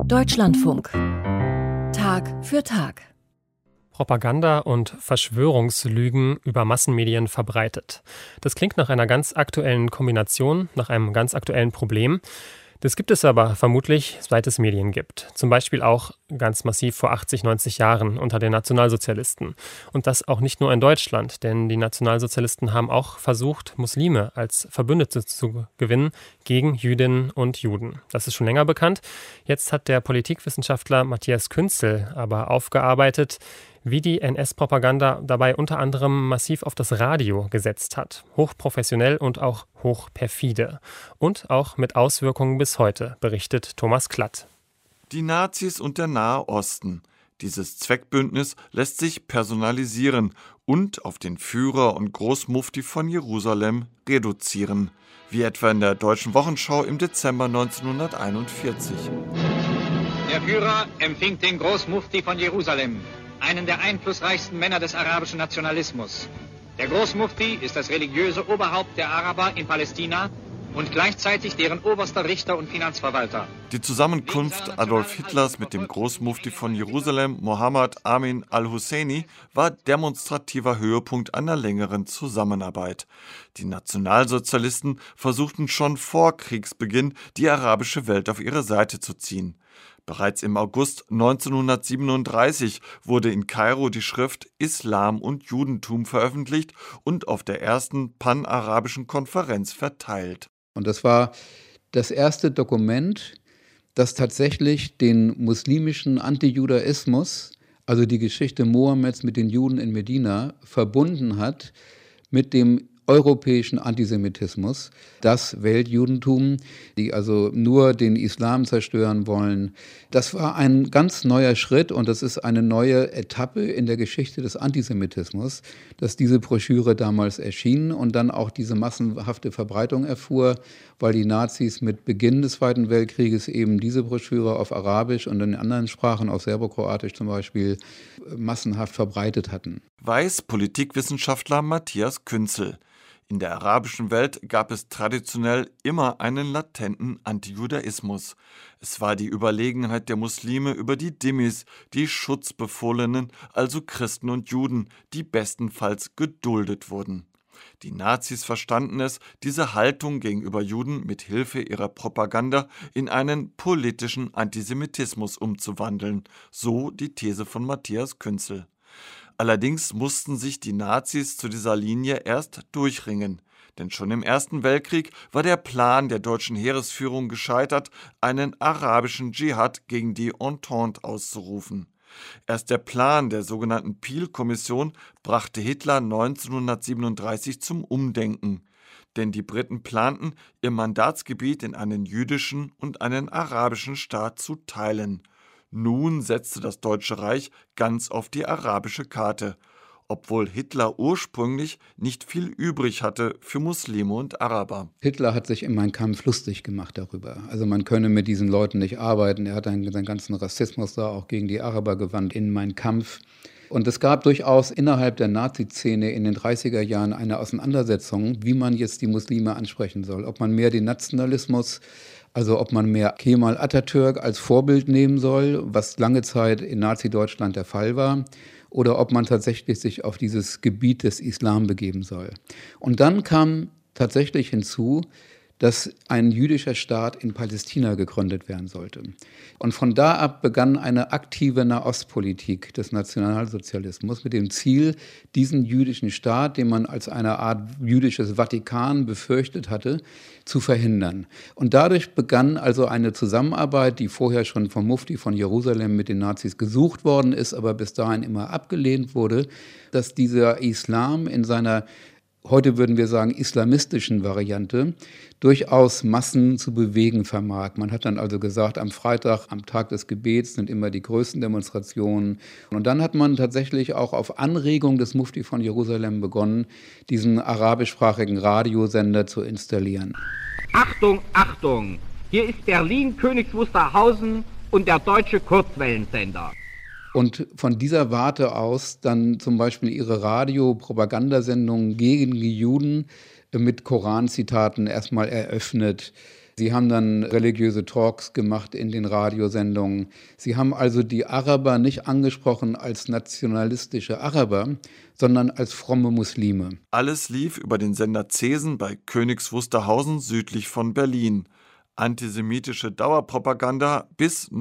Deutschlandfunk. Tag für Tag. Propaganda und Verschwörungslügen über Massenmedien verbreitet. Das klingt nach einer ganz aktuellen Kombination, nach einem ganz aktuellen Problem. Das gibt es aber vermutlich, seit es Medien gibt. Zum Beispiel auch ganz massiv vor 80, 90 Jahren unter den Nationalsozialisten. Und das auch nicht nur in Deutschland, denn die Nationalsozialisten haben auch versucht, Muslime als Verbündete zu gewinnen gegen Jüdinnen und Juden. Das ist schon länger bekannt. Jetzt hat der Politikwissenschaftler Matthias Künzel aber aufgearbeitet, wie die NS-Propaganda dabei unter anderem massiv auf das Radio gesetzt hat. Hochprofessionell und auch hochperfide. Und auch mit Auswirkungen bis heute, berichtet Thomas Klatt. Die Nazis und der Nahe Osten. Dieses Zweckbündnis lässt sich personalisieren und auf den Führer und Großmufti von Jerusalem reduzieren. Wie etwa in der Deutschen Wochenschau im Dezember 1941. Der Führer empfing den Großmufti von Jerusalem, einen der einflussreichsten Männer des arabischen Nationalismus. Der Großmufti ist das religiöse Oberhaupt der Araber in Palästina und gleichzeitig deren oberster Richter und Finanzverwalter. Die Zusammenkunft Adolf Hitlers mit dem Großmufti von Jerusalem, Mohammed Amin al-Husseini, war demonstrativer Höhepunkt einer längeren Zusammenarbeit. Die Nationalsozialisten versuchten schon vor Kriegsbeginn, die arabische Welt auf ihre Seite zu ziehen. Bereits im August 1937 wurde in Kairo die Schrift Islam und Judentum veröffentlicht und auf der ersten panarabischen Konferenz verteilt. Und das war das erste Dokument, das tatsächlich den muslimischen Antijudaismus, also die Geschichte Mohammeds mit den Juden in Medina, verbunden hat mit dem europäischen Antisemitismus, das Weltjudentum, die also nur den Islam zerstören wollen. Das war ein ganz neuer Schritt und das ist eine neue Etappe in der Geschichte des Antisemitismus, dass diese Broschüre damals erschien und dann auch diese massenhafte Verbreitung erfuhr, weil die Nazis mit Beginn des Zweiten Weltkrieges eben diese Broschüre auf Arabisch und in anderen Sprachen, auf Serbokroatisch zum Beispiel, massenhaft verbreitet hatten. Weiß Politikwissenschaftler Matthias Künzel. In der arabischen Welt gab es traditionell immer einen latenten Antijudaismus. Es war die Überlegenheit der Muslime über die Dhimmis, die Schutzbefohlenen, also Christen und Juden, die bestenfalls geduldet wurden. Die Nazis verstanden es, diese Haltung gegenüber Juden mit Hilfe ihrer Propaganda in einen politischen Antisemitismus umzuwandeln, so die These von Matthias Künzel. Allerdings mussten sich die Nazis zu dieser Linie erst durchringen. Denn schon im Ersten Weltkrieg war der Plan der deutschen Heeresführung gescheitert, einen arabischen Dschihad gegen die Entente auszurufen. Erst der Plan der sogenannten Peel-Kommission brachte Hitler 1937 zum Umdenken. Denn die Briten planten, ihr Mandatsgebiet in einen jüdischen und einen arabischen Staat zu teilen. Nun setzte das Deutsche Reich ganz auf die arabische Karte, obwohl Hitler ursprünglich nicht viel übrig hatte für Muslime und Araber. Hitler hat sich in Mein Kampf lustig gemacht darüber. Also man könne mit diesen Leuten nicht arbeiten. Er hat dann seinen ganzen Rassismus da auch gegen die Araber gewandt in Mein Kampf. Und es gab durchaus innerhalb der Nazi-Szene in den 30er Jahren eine Auseinandersetzung, wie man jetzt die Muslime ansprechen soll. Ob man mehr den Nationalismus, also ob man mehr Kemal Atatürk als Vorbild nehmen soll, was lange Zeit in Nazi-Deutschland der Fall war, oder ob man tatsächlich sich auf dieses Gebiet des Islam begeben soll. Und dann kam tatsächlich hinzu, dass ein jüdischer Staat in Palästina gegründet werden sollte. Und von da ab begann eine aktive Nahostpolitik des Nationalsozialismus mit dem Ziel, diesen jüdischen Staat, den man als eine Art jüdisches Vatikan befürchtet hatte, zu verhindern. Und dadurch begann also eine Zusammenarbeit, die vorher schon vom Mufti von Jerusalem mit den Nazis gesucht worden ist, aber bis dahin immer abgelehnt wurde, dass dieser Islam in seiner, heute würden wir sagen, islamistischen Variante durchaus Massen zu bewegen vermag. Man hat dann also gesagt, am Freitag, am Tag des Gebets, sind immer die größten Demonstrationen. Und dann hat man tatsächlich auch auf Anregung des Mufti von Jerusalem begonnen, diesen arabischsprachigen Radiosender zu installieren. Achtung, Achtung! Hier ist Berlin, Königs Wusterhausen und der deutsche Kurzwellensender. Und von dieser Warte aus dann zum Beispiel ihre Radio-Propagandasendungen gegen die Juden mit Koranzitaten erstmal eröffnet. Sie haben dann religiöse Talks gemacht in den Radiosendungen. Sie haben also die Araber nicht angesprochen als nationalistische Araber, sondern als fromme Muslime. Alles lief über den Sender Zesen bei Königs Wusterhausen südlich von Berlin. Antisemitische Dauerpropaganda bis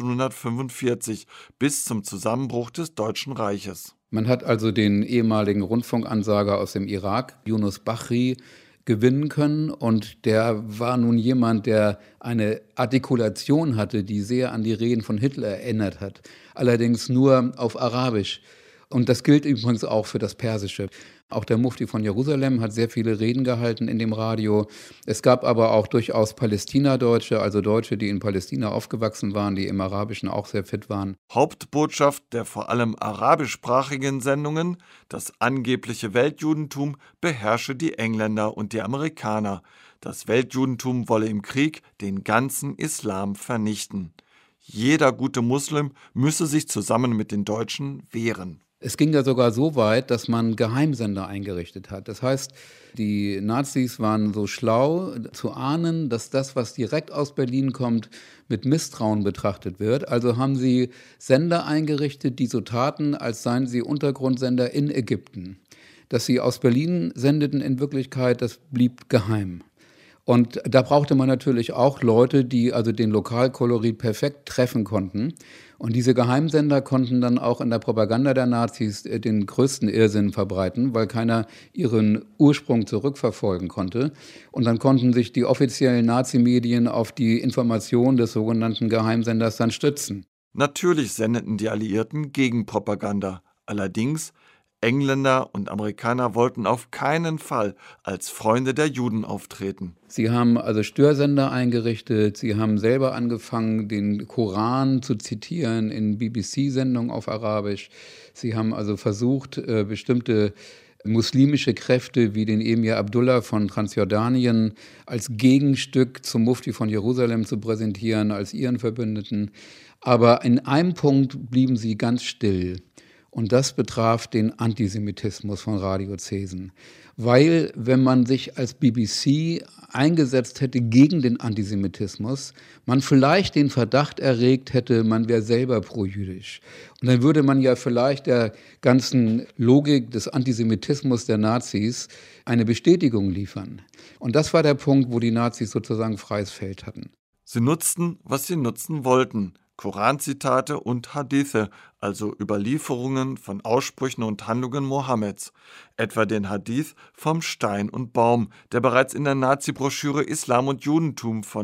1945, bis zum Zusammenbruch des Deutschen Reiches. Man hat also den ehemaligen Rundfunkansager aus dem Irak, Yunus Bachri, gewinnen können. Und der war nun jemand, der eine Artikulation hatte, die sehr an die Reden von Hitler erinnert hat. Allerdings nur auf Arabisch. Und das gilt übrigens auch für das Persische. Auch der Mufti von Jerusalem hat sehr viele Reden gehalten in dem Radio. Es gab aber auch durchaus Palästinadeutsche, also Deutsche, die in Palästina aufgewachsen waren, die im Arabischen auch sehr fit waren. Hauptbotschaft der vor allem arabischsprachigen Sendungen: Das angebliche Weltjudentum beherrsche die Engländer und die Amerikaner. Das Weltjudentum wolle im Krieg den ganzen Islam vernichten. Jeder gute Muslim müsse sich zusammen mit den Deutschen wehren. Es ging ja sogar so weit, dass man Geheimsender eingerichtet hat. Das heißt, die Nazis waren so schlau zu ahnen, dass das, was direkt aus Berlin kommt, mit Misstrauen betrachtet wird. Also haben sie Sender eingerichtet, die so taten, als seien sie Untergrundsender in Ägypten. Dass sie aus Berlin sendeten in Wirklichkeit, das blieb geheim. Und da brauchte man natürlich auch Leute, die also den Lokalkolorit perfekt treffen konnten. Und diese Geheimsender konnten dann auch in der Propaganda der Nazis den größten Irrsinn verbreiten, weil keiner ihren Ursprung zurückverfolgen konnte. Und dann konnten sich die offiziellen Nazimedien auf die Information des sogenannten Geheimsenders dann stützen. Natürlich sendeten die Alliierten Gegenpropaganda. Allerdings, Engländer und Amerikaner wollten auf keinen Fall als Freunde der Juden auftreten. Sie haben also Störsender eingerichtet, sie haben selber angefangen, den Koran zu zitieren in BBC-Sendungen auf Arabisch. Sie haben also versucht, bestimmte muslimische Kräfte wie den Emir Abdullah von Transjordanien als Gegenstück zum Mufti von Jerusalem zu präsentieren, als ihren Verbündeten. Aber in einem Punkt blieben sie ganz still. Und das betraf den Antisemitismus von Radio Zesen. Weil, wenn man sich als BBC eingesetzt hätte gegen den Antisemitismus, man vielleicht den Verdacht erregt hätte, man wäre selber projüdisch. Und dann würde man ja vielleicht der ganzen Logik des Antisemitismus der Nazis eine Bestätigung liefern. Und das war der Punkt, wo die Nazis sozusagen freies Feld hatten. Sie nutzten, was sie nutzen wollten: Koranzitate und Hadithe, also Überlieferungen von Aussprüchen und Handlungen Mohammeds, etwa den Hadith vom Stein und Baum, der bereits in der Nazi-Broschüre Islam und Judentum von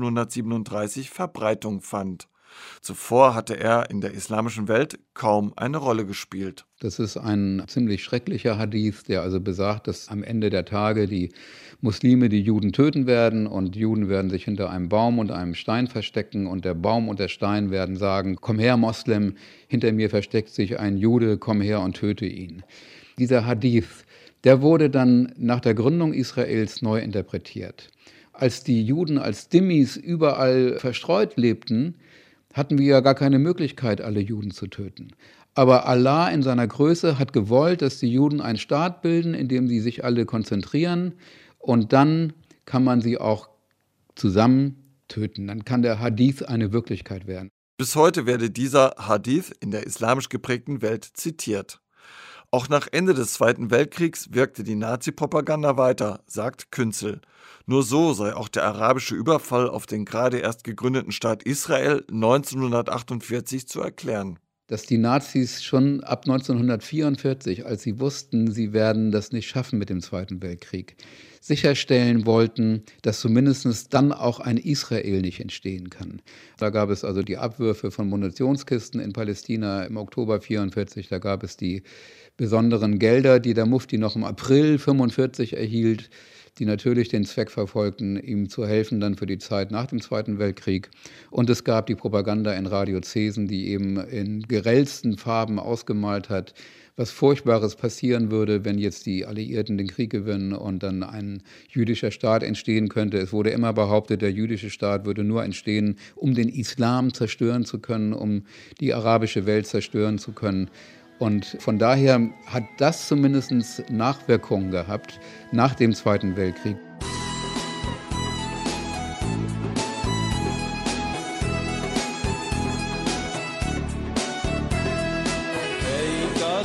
1937 Verbreitung fand. Zuvor hatte er in der islamischen Welt kaum eine Rolle gespielt. Das ist ein ziemlich schrecklicher Hadith, der also besagt, dass am Ende der Tage die Muslime die Juden töten werden und Juden werden sich hinter einem Baum und einem Stein verstecken und der Baum und der Stein werden sagen: Komm her, Moslem, hinter mir versteckt sich ein Jude, komm her und töte ihn. Dieser Hadith, der wurde dann nach der Gründung Israels neu interpretiert. Als die Juden als Dhimmis überall verstreut lebten, hatten wir ja gar keine Möglichkeit, alle Juden zu töten. Aber Allah in seiner Größe hat gewollt, dass die Juden einen Staat bilden, in dem sie sich alle konzentrieren. Und dann kann man sie auch zusammen töten. Dann kann der Hadith eine Wirklichkeit werden. Bis heute werde dieser Hadith in der islamisch geprägten Welt zitiert. Auch nach Ende des Zweiten Weltkriegs wirkte die Nazi-Propaganda weiter, sagt Künzel. Nur so sei auch der arabische Überfall auf den gerade erst gegründeten Staat Israel 1948 zu erklären. Dass die Nazis schon ab 1944, als sie wussten, sie werden das nicht schaffen mit dem Zweiten Weltkrieg, sicherstellen wollten, dass zumindest dann auch ein Israel nicht entstehen kann. Da gab es also die Abwürfe von Munitionskisten in Palästina im Oktober 1944, da gab es die besonderen Gelder, die der Mufti noch im April 1945 erhielt, die natürlich den Zweck verfolgten, ihm zu helfen dann für die Zeit nach dem Zweiten Weltkrieg. Und es gab die Propaganda in Radio Zesen, die eben in grellsten Farben ausgemalt hat, was Furchtbares passieren würde, wenn jetzt die Alliierten den Krieg gewinnen und dann ein jüdischer Staat entstehen könnte. Es wurde immer behauptet, der jüdische Staat würde nur entstehen, um den Islam zerstören zu können, um die arabische Welt zerstören zu können. Und von daher hat das zumindest Nachwirkungen gehabt nach dem Zweiten Weltkrieg.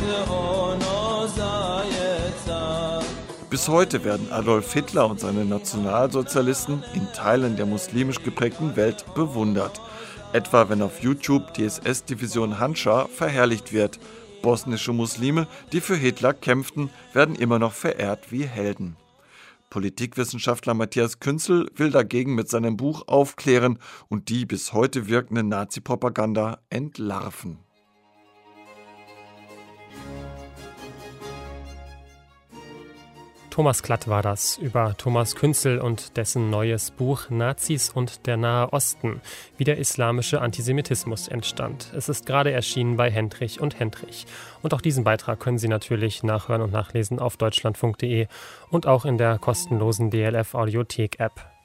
Bis heute werden Adolf Hitler und seine Nationalsozialisten in Teilen der muslimisch geprägten Welt bewundert. Etwa wenn auf YouTube die SS-Division Handschar verherrlicht wird. Bosnische Muslime, die für Hitler kämpften, werden immer noch verehrt wie Helden. Politikwissenschaftler Matthias Künzel will dagegen mit seinem Buch aufklären und die bis heute wirkende Nazi-Propaganda entlarven. Thomas Klatt war das über Thomas Künzel und dessen neues Buch Nazis und der Nahe Osten, wie der islamische Antisemitismus entstand. Es ist gerade erschienen bei Hendrich und Hendrich. Und auch diesen Beitrag können Sie natürlich nachhören und nachlesen auf deutschlandfunk.de und auch in der kostenlosen DLF Audiothek-App.